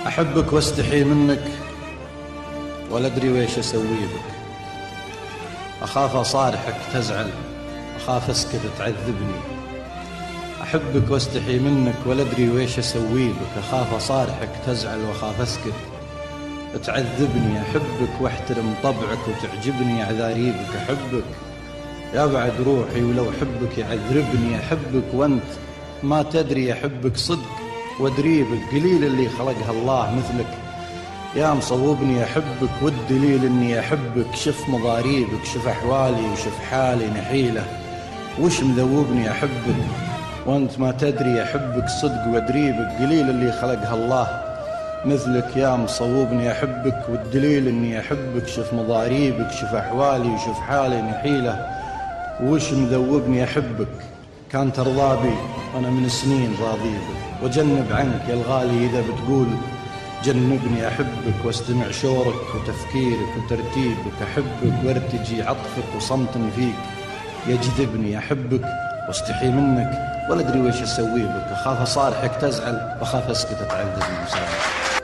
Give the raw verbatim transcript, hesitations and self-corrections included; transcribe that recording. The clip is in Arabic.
أحبك واستحي منك ولا أدري ويش أسوي بك. أخاف أصارحك تزعل، أخاف أسكت تعذبني. أحبك واستحي منك ولا أدري ويش أسوي بك. أخاف أصارحك تزعل وأخاف أسكت تعذبني. أحبك واحترم طبعك وتعجبني أعذاري بك. أحبك يا بعد روحي ولو حبك يعذربني. أحبك وأنت ما تدري أحبك صدق وأدريبك. قليل اللي خلقها الله مثلك يا مصوبني. أحبك والدليل أني أحبك شف مضاريبك. شف أحوالي وشف حالي نحيلة وش مذوبني. أحبك وأنت ما تدري أحبك صدق وأدريبك. قليل اللي خلقها الله مثلك يا مصوبني. أحبك والدليل أني أحبك شف مضاريبك. شف أحوالي وشف حالي نحيلة وش مذوبني. أحبك كان ترضى بي وأنا من سنين راضي بك وجنب عنك يا الغالي إذا بتقول جنبني. أحبك واستمع شورك وتفكيرك وترتيبك. أحبك وارتجي عطفك وصمتني فيك يجذبني. أحبك واستحي منك ولا أدري ويش أسوي بك. أخاف أصارحك تزعل وأخاف أسكت تعذبني.